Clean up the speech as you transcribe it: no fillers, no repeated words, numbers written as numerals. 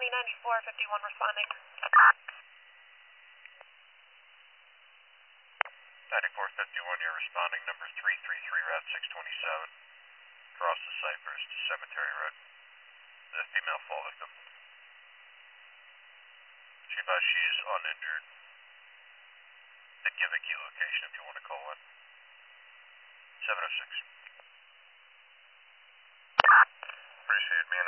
9451 responding. 9451, you're responding, number 333, Route 627. Across the Cypress to Cemetery Road. The female fall victim. She advised she is uninjured. Did give a key location if you want to call in. 706. Appreciate being